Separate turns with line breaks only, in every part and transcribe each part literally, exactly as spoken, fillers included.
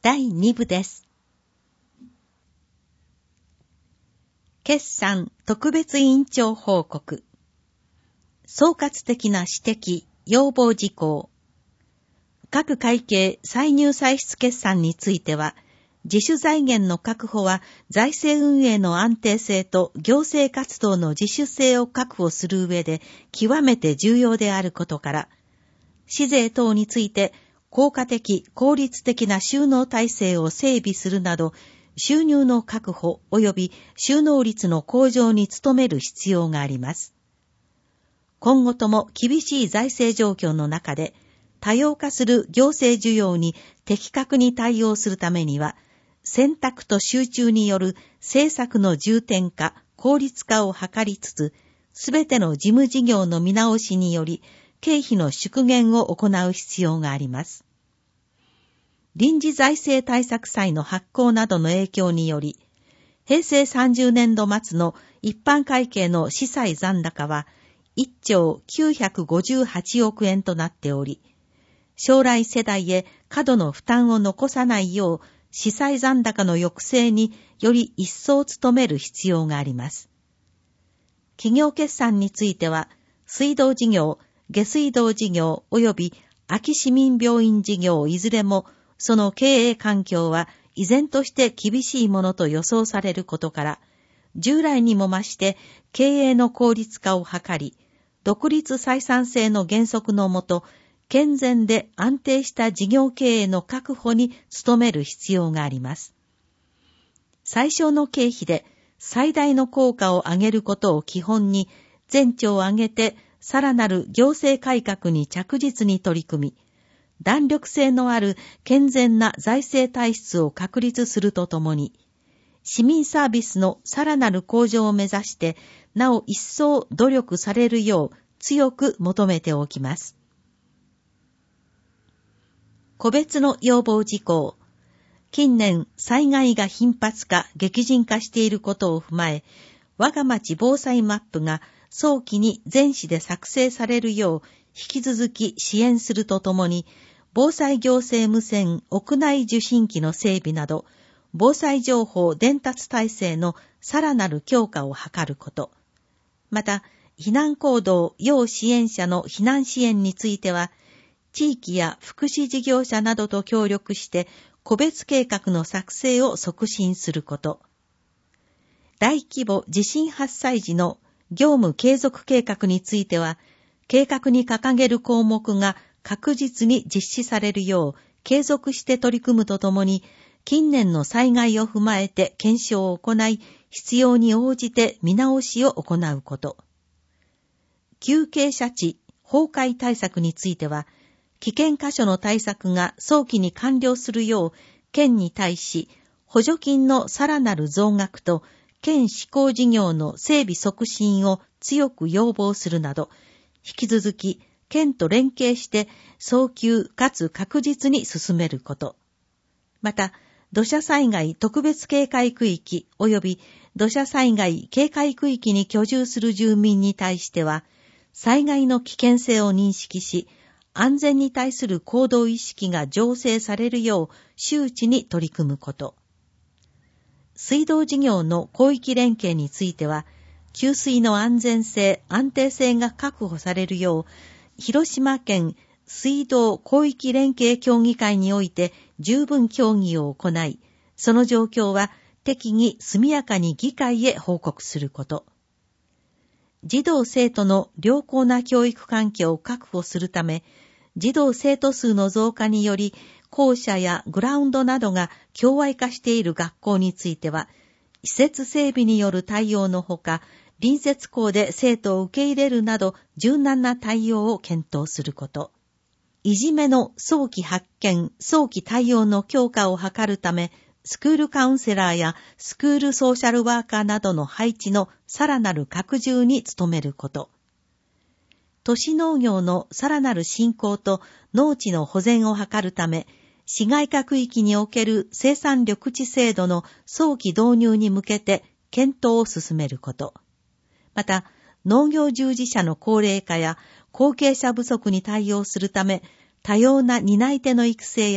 だいに部です。決算特別委員長報告。総括的な指摘、要望事項。各会計歳入歳出決算については、自主財源の確保は財政運営の安定性と行政活動の自主性を確保する上で極めて重要であることから、市税等について効果的、効率的な収納体制を整備するなど、収入の確保及び収納率の向上に努める必要があります。今後とも厳しい財政状況の中で、多様化する行政需要に的確に対応するためには、選択と集中による政策の重点化、効率化を図りつつ、すべての事務事業の見直しにより、経費の縮減を行う必要があります。臨時財政対策債の発行などの影響により、平成さんじゅうねんど末の一般会計の資債残高はいっちょうきゅうひゃくごじゅうはちおくえんとなっており、将来世代へ過度の負担を残さないよう、資債残高の抑制により一層努める必要があります。企業決算については、水道事業、下水道事業及び空き市民病院事業いずれも、その経営環境は依然として厳しいものと予想されることから、従来にも増して経営の効率化を図り、独立採算性の原則のもと、健全で安定した事業経営の確保に努める必要があります。最小の経費で最大の効果を上げることを基本に、全庁を挙げてさらなる行政改革に着実に取り組み、弾力性のある健全な財政体質を確立するとともに、市民サービスのさらなる向上を目指して、なお一層努力されるよう強く求めておきます。個別の要望事項。近年、災害が頻発化、激甚化していることを踏まえ、我が町防災マップが早期に全市で作成されるよう、引き続き支援するとともに、防災行政無線屋内受信機の整備など、防災情報伝達体制のさらなる強化を図ること。また、避難行動要支援者の避難支援については、地域や福祉事業者などと協力して個別計画の作成を促進すること。大規模地震発災時の業務継続計画については、計画に掲げる項目が確実に実施されるよう継続して取り組むとともに、近年の災害を踏まえて検証を行い、必要に応じて見直しを行うこと。急傾斜地、崩壊対策については、危険箇所の対策が早期に完了するよう、県に対し、補助金のさらなる増額と、県施行事業の整備促進を強く要望するなど、引き続き、県と連携して早急かつ確実に進めること。また、土砂災害特別警戒区域及び土砂災害警戒区域に居住する住民に対しては、災害の危険性を認識し、安全に対する行動意識が醸成されるよう周知に取り組むこと。水道事業の広域連携については、給水の安全性、安定性が確保されるよう、広島県水道広域連携協議会において十分協議を行い、その状況は適宜速やかに議会へ報告すること。児童生徒の良好な教育環境を確保するため、児童生徒数の増加により、校舎やグラウンドなどが狭隘化している学校については、施設整備による対応のほか、隣接校で生徒を受け入れるなど柔軟な対応を検討すること。いじめの早期発見、早期対応の強化を図るため、スクールカウンセラーやスクールソーシャルワーカーなどの配置のさらなる拡充に努めること。都市農業のさらなる振興と農地の保全を図るため、市街化区域における生産緑地制度の早期導入に向けて検討を進めること。また、農業従事者の高齢化や後継者不足に対応するため、多様な担い手の育成や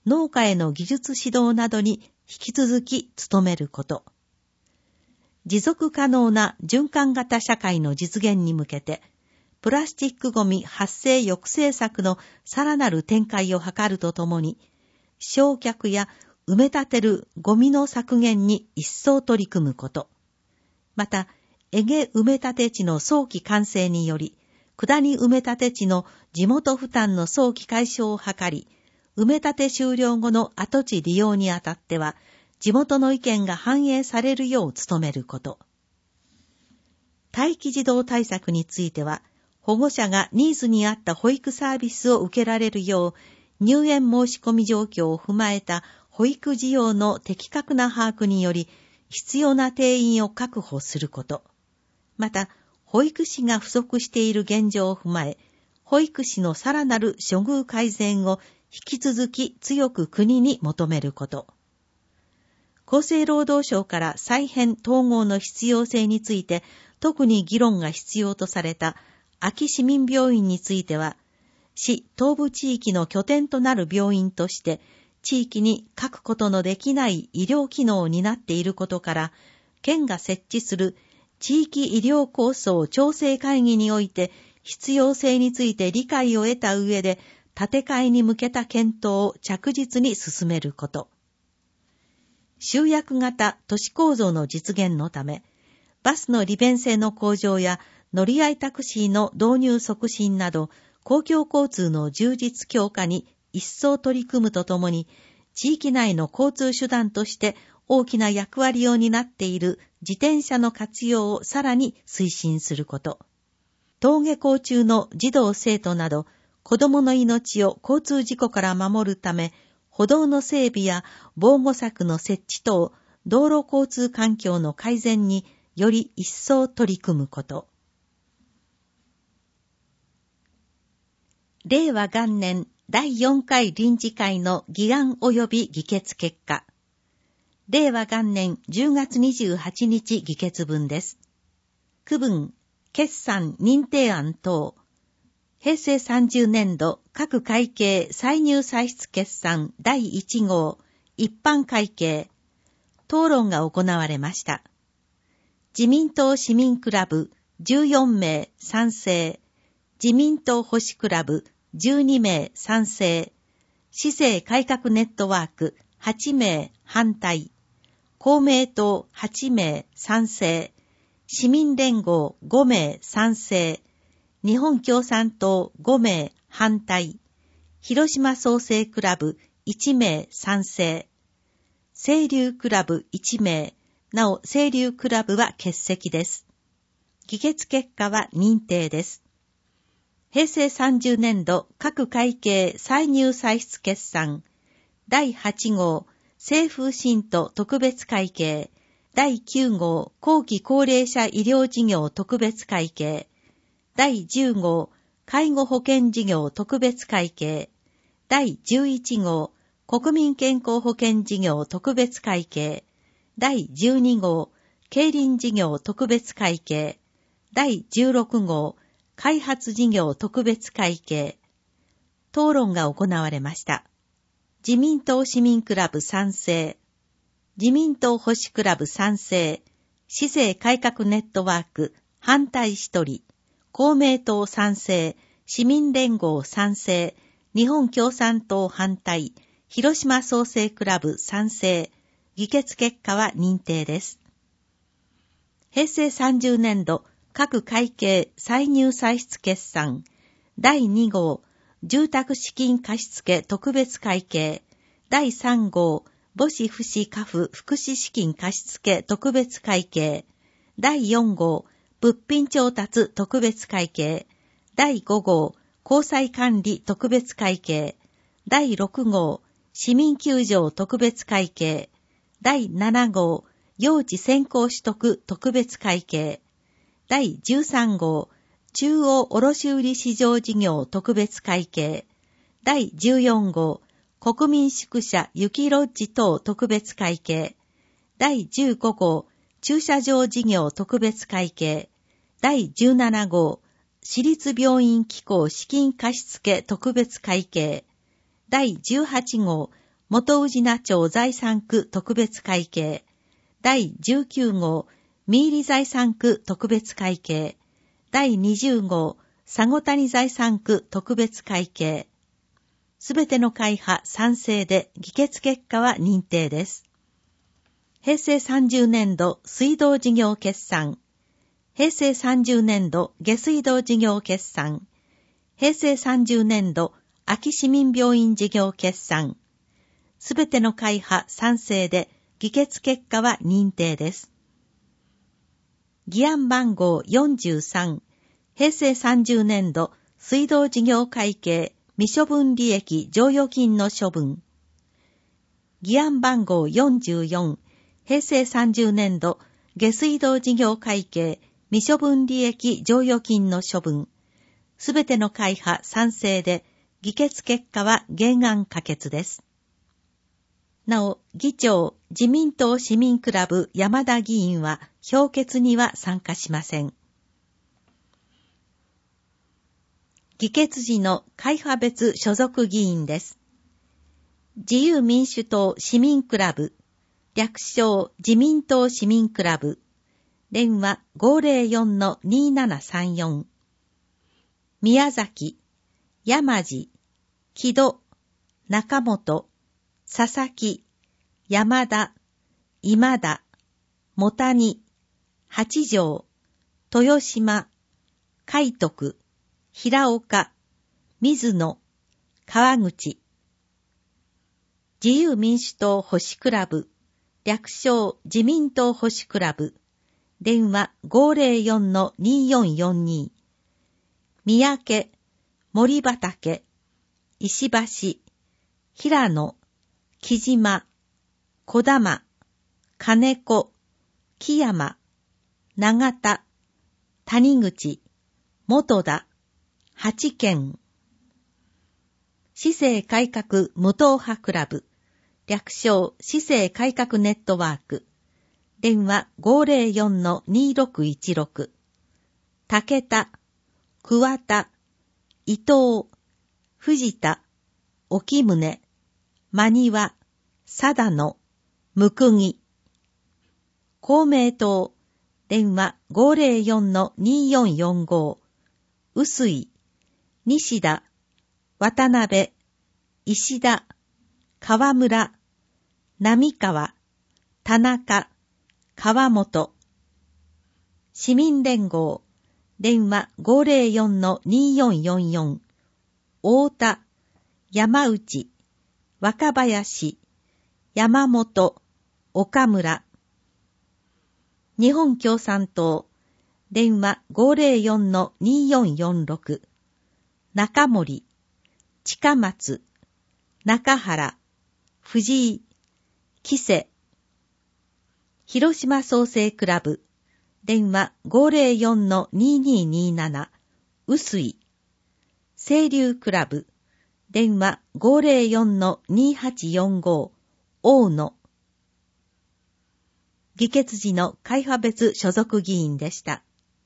農家への技術指導などに引き続き努めること。持続可能な循環型社会の実現に向けて、プラスチックゴミ発生抑制策のさらなる展開を図るとともに、焼却や埋め立てるゴミの削減に一層取り組むこと。また、エゲ埋め立て地の早期完成により、下り埋め立て地の地元負担の早期解消を図り、埋め立て終了後の跡地利用にあたっては、地元の意見が反映されるよう努めること。待機児童対策については、保護者がニーズに合った保育サービスを受けられるよう、入園申し込み状況を踏まえた保育需要の的確な把握により、必要な定員を確保すること。また、保育士が不足している現状を踏まえ、保育士のさらなる処遇改善を引き続き強く国に求めること。厚生労働省から再編統合の必要性について特に議論が必要とされた安芸市民病院については、市東部地域の拠点となる病院として地域に欠くことのできない医療機能を担っていることから、県が設置する地域医療構想調整会議において必要性について理解を得た上で建て替えに向けた検討を着実に進めること。集約型都市構造の実現のため、バスの利便性の向上や乗り合いタクシーの導入促進など、公共交通の充実強化に一層取り組むとともに、地域内の交通手段として大きな役割を担っている自転車の活用をさらに推進すること。登下校中の児童生徒など、子供の命を交通事故から守るため、歩道の整備や防護柵の設置等、道路交通環境の改善により一層取り組むこと。令和元年だいよんかい臨時会の議案及び議決結果。令和元年じゅうがつにじゅうはちにち議決分です。区分、決算認定案等。平成さんじゅうねんど各会計歳入歳出決算だいいち号一般会計討論が行われました。自民党市民クラブじゅうよんめい賛成、自民党保守クラブじゅうにめい賛成、市政改革ネットワークはちめい反対、公明党はちめい賛成、市民連合ごめい賛成、日本共産党ごめい反対、広島創生クラブいちめい賛成、清流クラブいちめい、なお清流クラブは欠席です。議決結果は認定です。平成さんじゅうねんど各会計歳入歳出決算だいはち号政府信徒特別会計だいきゅう号後期高齢者医療事業特別会計だいじゅう号介護保険事業特別会計だいじゅういち号国民健康保険事業特別会計だいじゅうに号競輪事業特別会計だいじゅうろく号開発事業特別会計討論が行われました。自民党市民クラブ賛成、自民党保守クラブ賛成、市政改革ネットワーク反対ひとり、公明党賛成、市民連合賛成、日本共産党反対、広島創生クラブ賛成、議決結果は認定です。平成さんじゅうねんど各会計歳入歳出決算だいに号住宅資金貸付特別会計だいさん号母子父子家父福祉資金貸付特別会計だいよん号物品調達特別会計だいご号交際管理特別会計だいろく号市民救助特別会計だいなな号用地先行取得特別会計だいじゅうさん号中央卸売市場事業特別会計だいじゅうよん号国民宿舎雪ロッジ等特別会計だいじゅうご号駐車場事業特別会計だいじゅうなな号私立病院機構資金貸付特別会計だいじゅうはち号元宇品町財産区特別会計だいじゅうきゅう号三入財産区特別会計だいにじゅう号佐護谷財産区特別会計すべての会派賛成で議決結果は認定です。平成さんじゅうねん度水道事業決算、平成さんじゅうねん度下水道事業決算、平成さんじゅうねん度安芸市民病院事業決算、すべての会派賛成で議決結果は認定です。議案番号よんじゅうさん、平成さんじゅうねん度水道事業会計未処分利益剰余金の処分。議案番号よんじゅうよん、平成さんじゅうねん度下水道事業会計未処分利益剰余金の処分。すべての会派賛成で議決結果は原案可決です。なお、議長、自民党市民クラブ山田議員は評決には参加しません。議決時の会派別所属議員です。自由民主党市民クラブ、略称自民党市民クラブ、電話 ごーぜろよんのにーななさんよん。宮崎、山地、木戸、中本、佐々木、山田、今田、茂谷、八条、豊島、海徳、平岡、水野、川口。自由民主党保守クラブ、略称自民党保守クラブ、電話 ごーぜろよんのにーよんよんに。三宅、森畑、石橋、平野、木島、小玉、金子、木山、長田、谷口、元田、八県。市政改革無党派クラブ、略称市政改革ネットワーク、電話 ごーぜろよんのにーろくいちろく。竹田、桑田、伊藤、藤田、沖宗、真庭、貞野、むくぎ。公明党、電話 ごーぜろよんのにーよんよんご。臼井、西田、渡辺、石田、川村、並川、田中、川本。市民連合、電話 ごーぜろよんのにーよんよんよん。太田、山内、若林、山本、岡村。日本共産党、電話 ごーぜろよんのにーよんよんろく。中森、近松、中原、藤井、木瀬。広島創生クラブ、電話 ごーぜろよんのにーにーにーなな。臼井。清流クラブ、電話 ごーぜろよんのにーはちよんご。大野。議決時の会派別所属議員でした。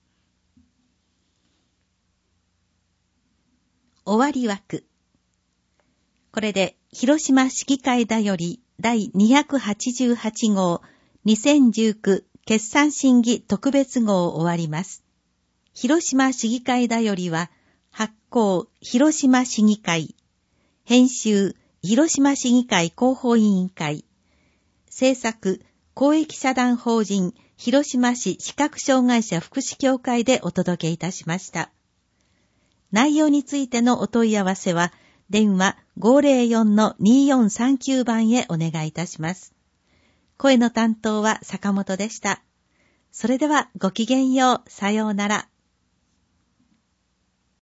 終わり枠。これで広島市議会だより第にひゃくはちじゅうはち号にせんじゅうきゅう決算審議特別号を終わります。広島市議会だよりは発行広島市議会、編集広島市議会広報委員会、制作公益社団法人広島市視覚障害者福祉協会でお届けいたしました。内容についてのお問い合わせは電話 ごーぜろよんのにーよんさんきゅう 番へお願いいたします。声の担当は坂本でした。それではごきげんよう。さようなら。